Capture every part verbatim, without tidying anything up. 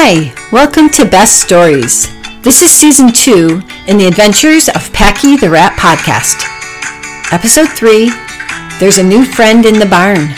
Hi, welcome to Best Stories. This is Season two in the Adventures of Packy the Rat podcast. Episode three, There's a New Friend in the Barn.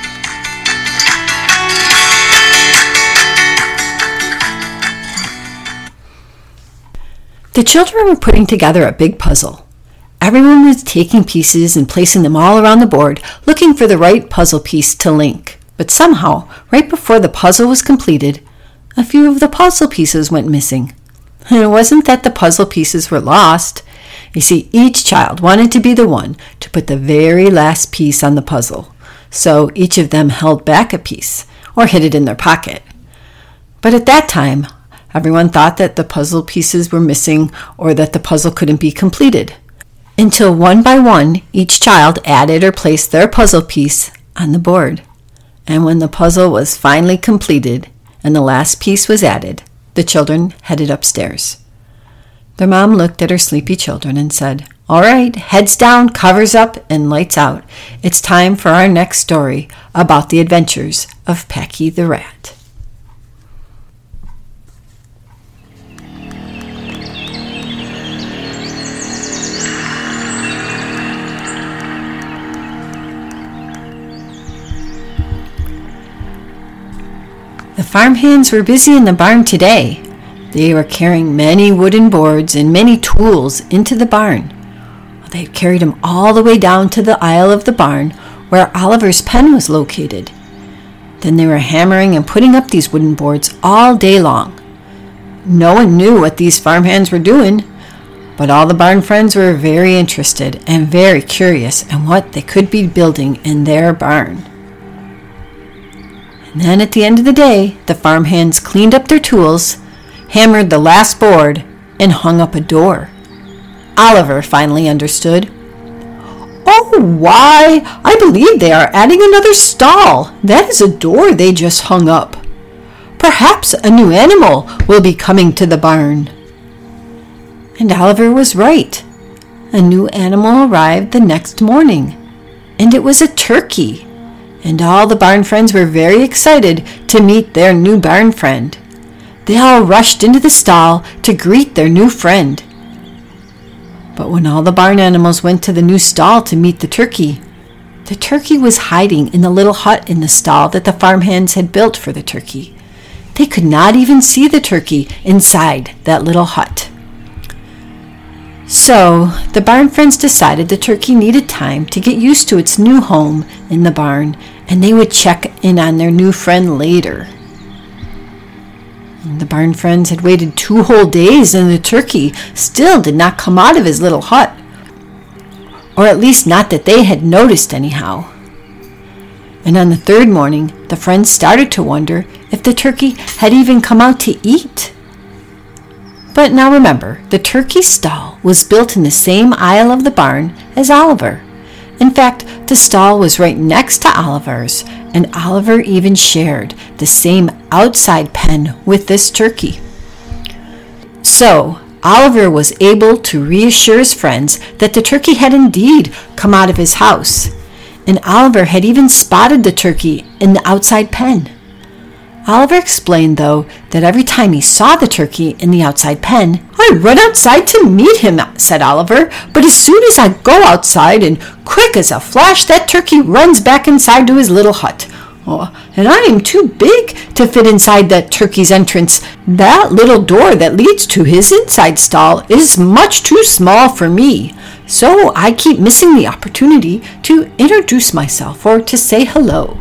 The children were putting together a big puzzle. Everyone was taking pieces and placing them all around the board, looking for the right puzzle piece to link. But somehow, right before the puzzle was completed, a few of the puzzle pieces went missing. And it wasn't that the puzzle pieces were lost. You see, each child wanted to be the one to put the very last piece on the puzzle. So each of them held back a piece, or hid it in their pocket. But at that time, everyone thought that the puzzle pieces were missing or that the puzzle couldn't be completed. Until one by one, each child added or placed their puzzle piece on the board. And when the puzzle was finally completed and the last piece was added, the children headed upstairs. Their mom looked at her sleepy children and said, "All right, heads down, covers up, and lights out. It's time for our next story about the adventures of Packy the Rat." The farmhands were busy in the barn today. They were carrying many wooden boards and many tools into the barn. They carried them all the way down to the aisle of the barn where Oliver's pen was located. Then they were hammering and putting up these wooden boards all day long. No one knew what these farmhands were doing, but all the barn friends were very interested and very curious in what they could be building in their barn. And then at the end of the day, the farmhands cleaned up their tools, hammered the last board, and hung up a door. Oliver finally understood. "Oh, why, I believe they are adding another stall. That is a door they just hung up. Perhaps a new animal will be coming to the barn." And Oliver was right. A new animal arrived the next morning, and it was a turkey. And all the barn friends were very excited to meet their new barn friend. They all rushed into the stall to greet their new friend. But when all the barn animals went to the new stall to meet the turkey, the turkey was hiding in the little hut in the stall that the farmhands had built for the turkey. They could not even see the turkey inside that little hut. So the barn friends decided the turkey needed time to get used to its new home in the barn, and they would check in on their new friend later. And the barn friends had waited two whole days, and the turkey still did not come out of his little hut, or at least not that they had noticed anyhow. And on the third morning, the friends started to wonder if the turkey had even come out to eat. But now remember, the turkey stall was built in the same aisle of the barn as Oliver. In fact, the stall was right next to Oliver's, and Oliver even shared the same outside pen with this turkey. So, Oliver was able to reassure his friends that the turkey had indeed come out of his house, and Oliver had even spotted the turkey in the outside pen. Oliver explained, though, that every time he saw the turkey in the outside pen, "I run outside to meet him," said Oliver, "but as soon as I go outside and quick as a flash, that turkey runs back inside to his little hut. Oh, and I am too big to fit inside that turkey's entrance. That little door that leads to his inside stall is much too small for me. So I keep missing the opportunity to introduce myself or to say hello."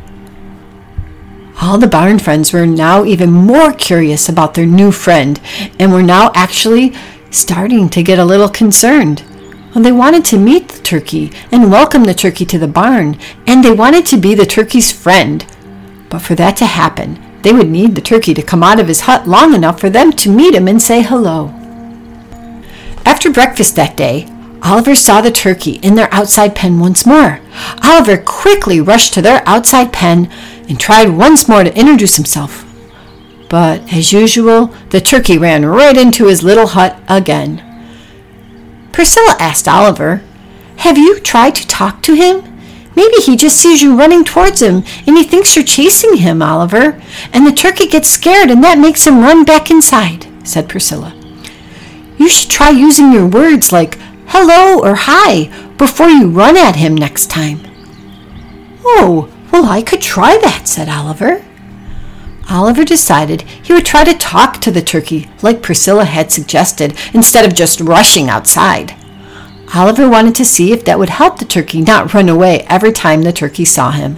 All the barn friends were now even more curious about their new friend and were now actually starting to get a little concerned. They wanted to meet the turkey and welcome the turkey to the barn, and they wanted to be the turkey's friend. But for that to happen, they would need the turkey to come out of his hut long enough for them to meet him and say hello. After breakfast that day, Oliver saw the turkey in their outside pen once more. Oliver quickly rushed to their outside pen and tried once more to introduce himself. But, as usual, the turkey ran right into his little hut again. Priscilla asked Oliver, "Have you tried to talk to him? Maybe he just sees you running towards him and he thinks you're chasing him, Oliver. And the turkey gets scared and that makes him run back inside, said Priscilla. You should try using your words like hello or hi before you run at him next time. Oh, well, I could try that, said Oliver. Oliver decided he would try to talk to the turkey like Priscilla had suggested instead of just rushing outside. Oliver wanted to see if that would help the turkey not run away every time the turkey saw him.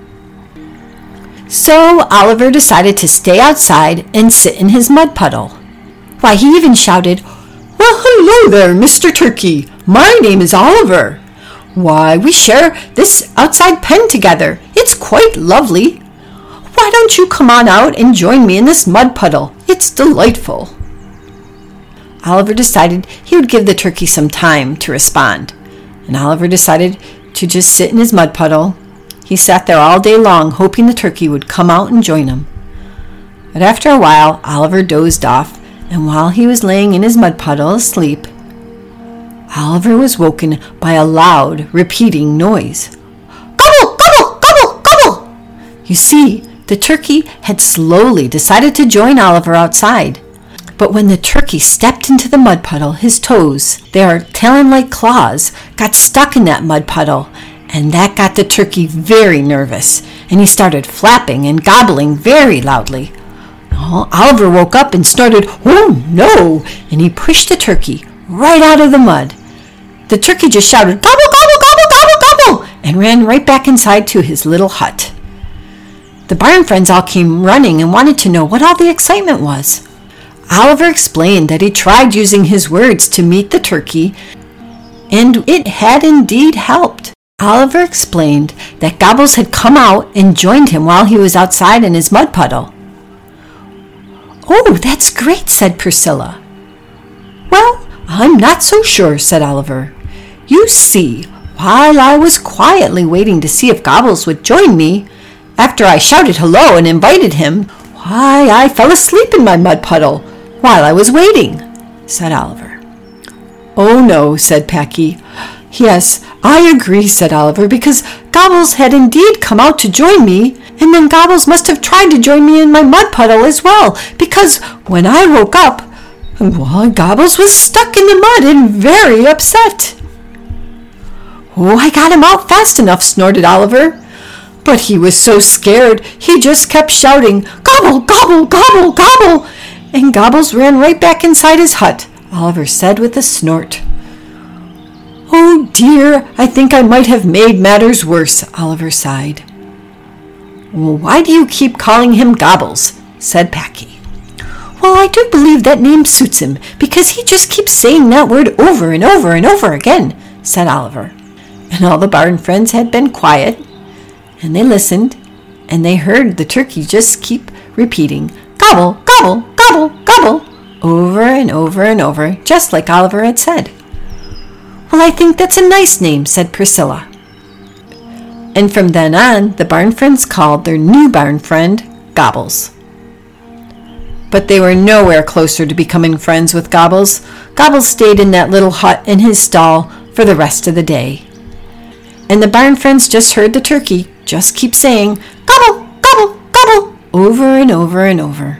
So Oliver decided to stay outside and sit in his mud puddle. Why, he even shouted, "Well, hello there, Mister Turkey. My name is Oliver. Why, we share this outside pen together. It's quite lovely. Why don't you come on out and join me in this mud puddle? It's delightful." Oliver decided he would give the turkey some time to respond, and Oliver decided to just sit in his mud puddle. He sat there all day long, hoping the turkey would come out and join him. But after a while, Oliver dozed off, and while he was laying in his mud puddle asleep, Oliver was woken by a loud, repeating noise. Gobble, gobble, gobble, gobble! You see, the turkey had slowly decided to join Oliver outside. But when the turkey stepped into the mud puddle, his toes, their talon-like claws, got stuck in that mud puddle, and that got the turkey very nervous, and he started flapping and gobbling very loudly. Oh, Oliver woke up and started, "Oh no!" and he pushed the turkey right out of the mud. The turkey just shouted, "Gobble, gobble, gobble, gobble, gobble," and ran right back inside to his little hut. The barn friends all came running and wanted to know what all the excitement was. Oliver explained that he tried using his words to meet the turkey, and it had indeed helped. Oliver explained that Gobbles had come out and joined him while he was outside in his mud puddle. "Oh, that's great," said Priscilla. "Well, I'm not so sure," said Oliver. "You see, while I was quietly waiting to see if Gobbles would join me, after I shouted hello and invited him, why, I fell asleep in my mud puddle while I was waiting," said Oliver. "Oh, no," said Packy. "Yes, I agree," said Oliver, "because Gobbles had indeed come out to join me, and then Gobbles must have tried to join me in my mud puddle as well, because when I woke up, well, Gobbles was stuck in the mud and very upset." "Oh, I got him out fast enough," snorted Oliver. "But he was so scared, he just kept shouting, 'Gobble, gobble, gobble, gobble!' And Gobbles ran right back inside his hut," Oliver said with a snort. "Oh dear, I think I might have made matters worse," Oliver sighed. "Well, why do you keep calling him Gobbles?" said Packy. "Well, I do believe that name suits him, because he just keeps saying that word over and over and over again," said Oliver. And all the barn friends had been quiet, and they listened, and they heard the turkey just keep repeating, "Gobble, gobble, gobble, gobble," over and over and over, just like Oliver had said. "Well, I think that's a nice name," said Priscilla. And from then on, the barn friends called their new barn friend Gobbles. But they were nowhere closer to becoming friends with Gobbles. Gobbles stayed in that little hut in his stall for the rest of the day. And the barn friends just heard the turkey just keep saying, "Gobble, gobble, gobble," over and over and over.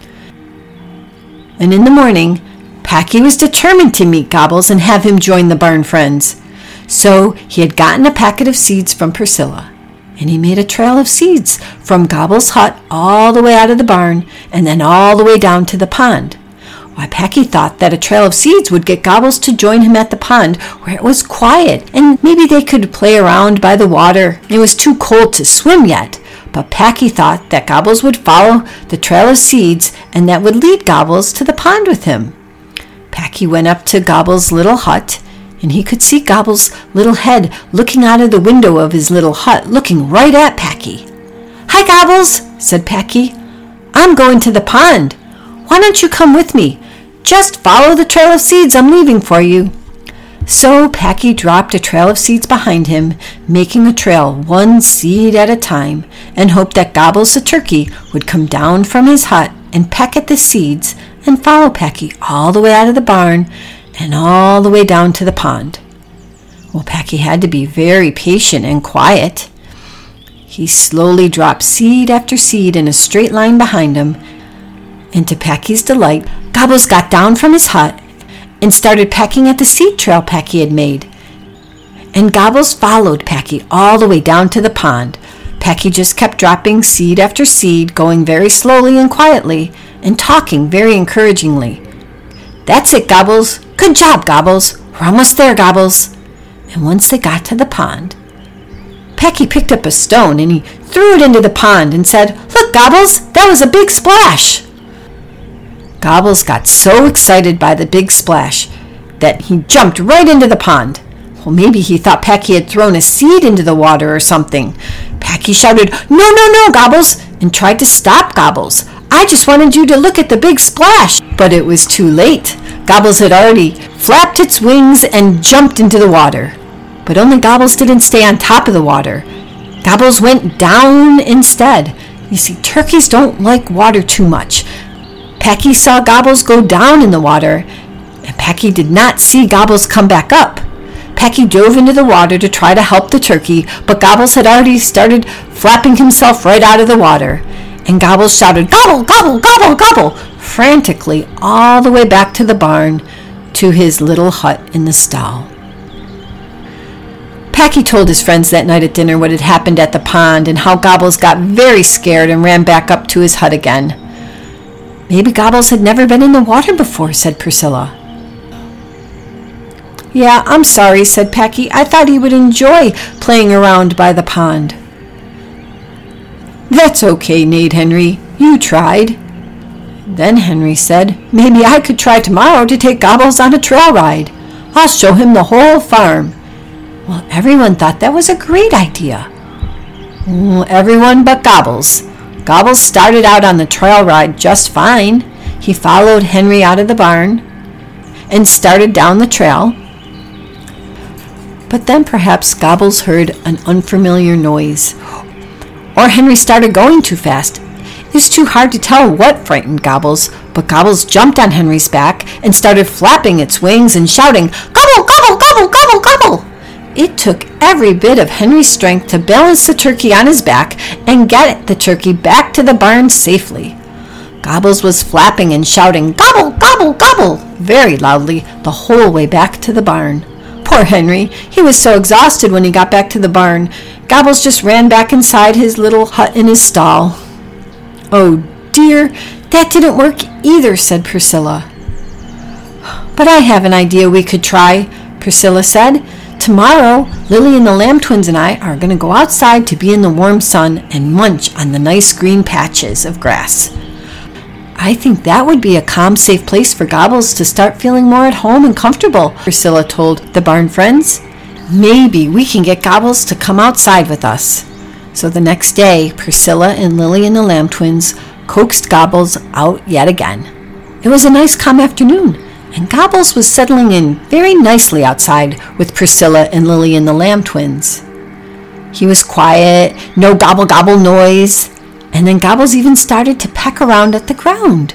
And in the morning, Packy was determined to meet Gobbles and have him join the barn friends. So he had gotten a packet of seeds from Priscilla, and he made a trail of seeds from Gobbles' hut all the way out of the barn and then all the way down to the pond. Why, Packy thought that a trail of seeds would get Gobbles to join him at the pond where it was quiet, and maybe they could play around by the water. It was too cold to swim yet, but Packy thought that Gobbles would follow the trail of seeds and that would lead Gobbles to the pond with him. Packy went up to Gobbles' little hut, and he could see Gobbles' little head looking out of the window of his little hut, looking right at Packy. "Hi, Gobbles," said Packy. "I'm going to the pond. Why don't you come with me? Just follow the trail of seeds I'm leaving for you." So Packy dropped a trail of seeds behind him, making a trail one seed at a time, and hoped that Gobbles the turkey would come down from his hut and peck at the seeds and follow Packy all the way out of the barn and all the way down to the pond. Well, Packy had to be very patient and quiet. He slowly dropped seed after seed in a straight line behind him, and to Packy's delight, Gobbles got down from his hut and started pecking at the seed trail Packy had made. And Gobbles followed Packy all the way down to the pond. Packy just kept dropping seed after seed, going very slowly and quietly, and talking very encouragingly. "That's it, Gobbles. Good job, Gobbles. We're almost there, Gobbles." And once they got to the pond, Packy picked up a stone and he threw it into the pond and said, "Look, Gobbles, that was a big splash." Gobbles got so excited by the big splash that he jumped right into the pond. Well, maybe he thought Packy had thrown a seed into the water or something. Packy shouted, "No, no, no, Gobbles," and tried to stop Gobbles. "I just wanted you to look at the big splash." But it was too late. Gobbles had already flapped its wings and jumped into the water. But only Gobbles didn't stay on top of the water. Gobbles went down instead. You see, turkeys don't like water too much. Packy saw Gobbles go down in the water, and Packy did not see Gobbles come back up. Packy dove into the water to try to help the turkey, but Gobbles had already started flapping himself right out of the water. And Gobbles shouted, "Gobble, gobble, gobble, gobble," frantically all the way back to the barn, to his little hut in the stall. Packy told his friends that night at dinner what had happened at the pond and how Gobbles got very scared and ran back up to his hut again. "Maybe Gobbles had never been in the water before," said Priscilla. "Yeah, I'm sorry," said Packy. "I thought he would enjoy playing around by the pond." "That's okay," neighed Henry. "You tried." Then Henry said, "Maybe I could try tomorrow to take Gobbles on a trail ride. I'll show him the whole farm." Well, everyone thought that was a great idea. Well, everyone but Gobbles. Gobbles started out on the trail ride just fine. He followed Henry out of the barn and started down the trail. But then perhaps Gobbles heard an unfamiliar noise, or Henry started going too fast. It's too hard to tell what frightened Gobbles, but Gobbles jumped on Henry's back and started flapping its wings and shouting, "Gobble, gobble, gobble, gobble, gobble." It took every bit of Henry's strength to balance the turkey on his back and get the turkey back to the barn safely. Gobbles was flapping and shouting, "Gobble, gobble, gobble," very loudly the whole way back to the barn. Poor Henry, he was so exhausted when he got back to the barn. Gobbles just ran back inside his little hut in his stall. "Oh dear, that didn't work either," said Priscilla. "But I have an idea we could try," Priscilla said. "Tomorrow, Lily and the Lamb Twins and I are going to go outside to be in the warm sun and munch on the nice green patches of grass. I think that would be a calm, safe place for Gobbles to start feeling more at home and comfortable," Priscilla told the barn friends. "Maybe we can get Gobbles to come outside with us." So the next day, Priscilla and Lily and the Lamb Twins coaxed Gobbles out yet again. It was a nice, calm afternoon, and Gobbles was settling in very nicely outside with Priscilla and Lily and the Lamb Twins. He was quiet, no gobble-gobble noise, and then Gobbles even started to peck around at the ground.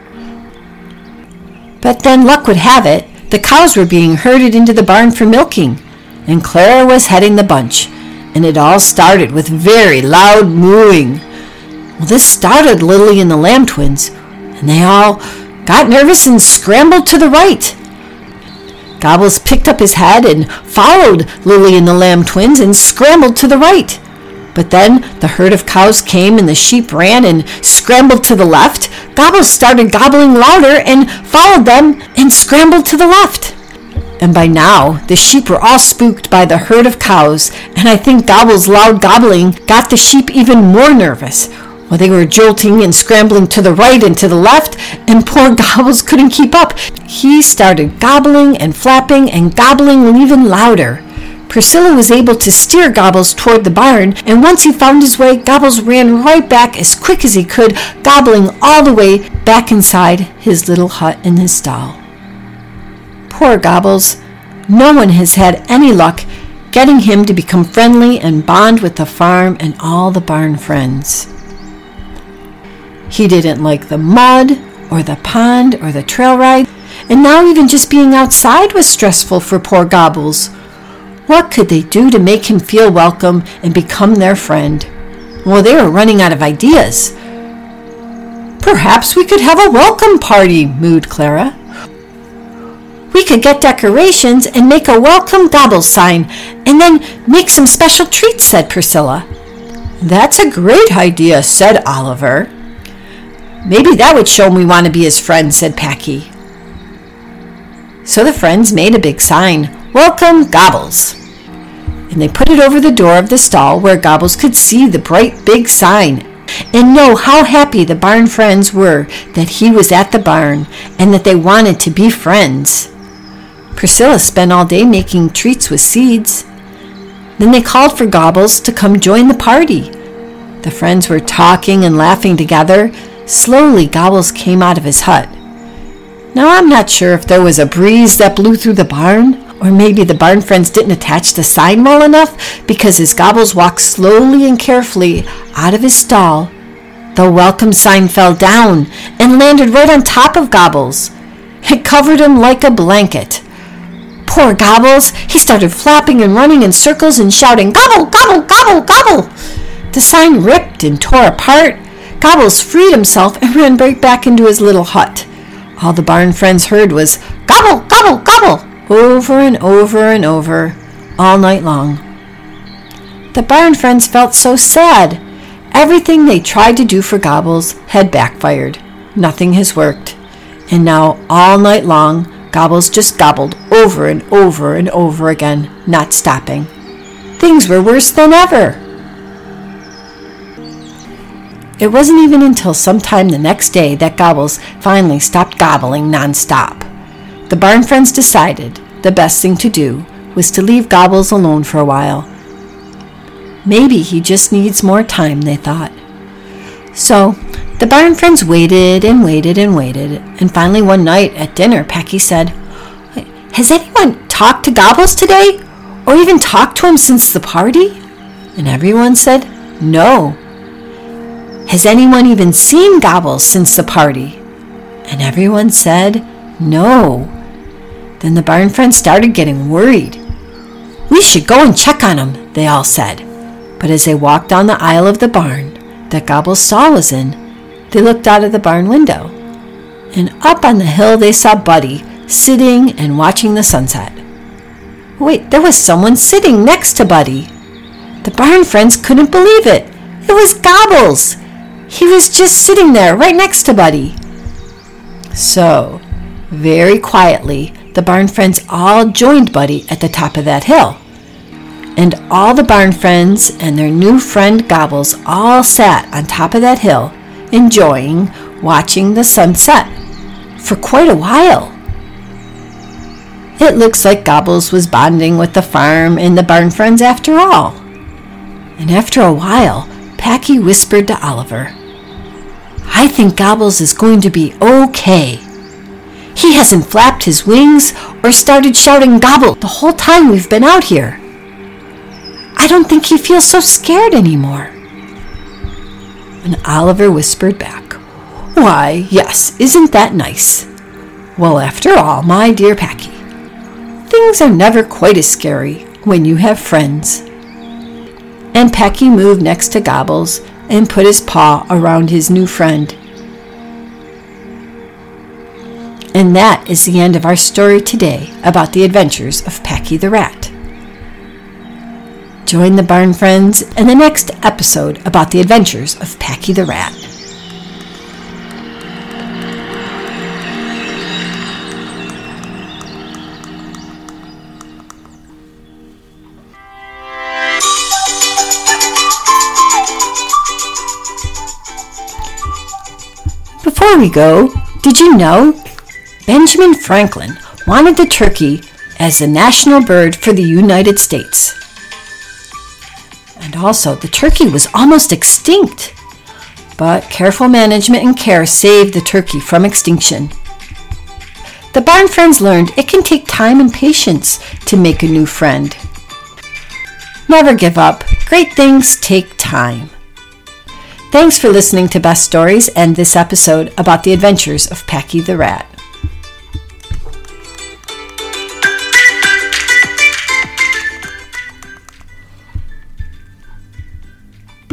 But then luck would have it, the cows were being herded into the barn for milking, and Clara was heading the bunch, and it all started with very loud mooing. Well, this startled Lily and the Lamb Twins, and they all got nervous and scrambled to the right. Gobbles picked up his head and followed Lily and the Lamb Twins and scrambled to the right. But then the herd of cows came and the sheep ran and scrambled to the left. Gobbles started gobbling louder and followed them and scrambled to the left. And by now, the sheep were all spooked by the herd of cows, and I think Gobbles' loud gobbling got the sheep even more nervous. Well, they were jolting and scrambling to the right and to the left, and poor Gobbles couldn't keep up. He started gobbling and flapping and gobbling even louder. Priscilla was able to steer Gobbles toward the barn, and once he found his way, Gobbles ran right back as quick as he could, gobbling all the way back inside his little hut in his stall. Poor Gobbles. No one has had any luck getting him to become friendly and bond with the farm and all the barn friends. He didn't like the mud, or the pond, or the trail ride, and now even just being outside was stressful for poor Gobbles. What could they do to make him feel welcome and become their friend? Well, they were running out of ideas. Perhaps we could have a welcome party, mooed Clara. We could get decorations and make a welcome Gobbles sign, and then make some special treats, said Priscilla. That's a great idea, said Oliver. Maybe that would show him we want to be his friends, said Packy. So the friends made a big sign, Welcome Gobbles. And they put it over the door of the stall where Gobbles could see the bright big sign and know how happy the barn friends were that he was at the barn and that they wanted to be friends. Priscilla spent all day making treats with seeds. Then they called for Gobbles to come join the party. The friends were talking and laughing together. Slowly, Gobbles came out of his hut. Now, I'm not sure if there was a breeze that blew through the barn, or maybe the barn friends didn't attach the sign well enough, because as Gobbles walked slowly and carefully out of his stall, the welcome sign fell down and landed right on top of Gobbles. It covered him like a blanket. Poor Gobbles! He started flapping and running in circles and shouting, Gobble, gobble, gobble, gobble! The sign ripped and tore apart. Gobbles freed himself and ran right back into his little hut. All the barn friends heard was, Gobble, gobble, gobble! Over and over and over, all night long. The barn friends felt so sad. Everything they tried to do for Gobbles had backfired. Nothing has worked. And now, all night long, Gobbles just gobbled over and over and over again, not stopping. Things were worse than ever. It wasn't even until sometime the next day that Gobbles finally stopped gobbling nonstop. The barn friends decided the best thing to do was to leave Gobbles alone for a while. Maybe he just needs more time, they thought. So the barn friends waited and waited and waited, and finally one night at dinner, Packy said, Has anyone talked to Gobbles today? Or even talked to him since the party? And everyone said, No. Has anyone even seen Gobbles since the party? And everyone said, No. Then the barn friends started getting worried. We should go and check on him, they all said. But as they walked down the aisle of the barn that Gobbles' stall was in, they looked out of the barn window. And up on the hill they saw Buddy sitting and watching the sunset. Wait, there was someone sitting next to Buddy. The barn friends couldn't believe it. It was Gobbles. He was just sitting there right next to Buddy. So, very quietly, the barn friends all joined Buddy at the top of that hill. And all the barn friends and their new friend Gobbles all sat on top of that hill, enjoying watching the sunset for quite a while. It looks like Gobbles was bonding with the farm and the barn friends after all. And after a while, Packy whispered to Oliver, I think Gobbles is going to be okay. He hasn't flapped his wings or started shouting gobble the whole time we've been out here. I don't think he feels so scared anymore. And Oliver whispered back, Why, yes, isn't that nice? Well, after all, my dear Packy, things are never quite as scary when you have friends. And Packy moved next to Gobbles and put his paw around his new friend. And that is the end of our story today about the adventures of Packy the Rat. Join the barn friends in the next episode about the adventures of Packy the Rat. Before we go, did you know Benjamin Franklin wanted the turkey as the national bird for the United States? And also, the turkey was almost extinct, but careful management and care saved the turkey from extinction. The barn friends learned it can take time and patience to make a new friend. Never give up. Great things take time. Thanks for listening to Best Stories and this episode about the adventures of Packy the Rat.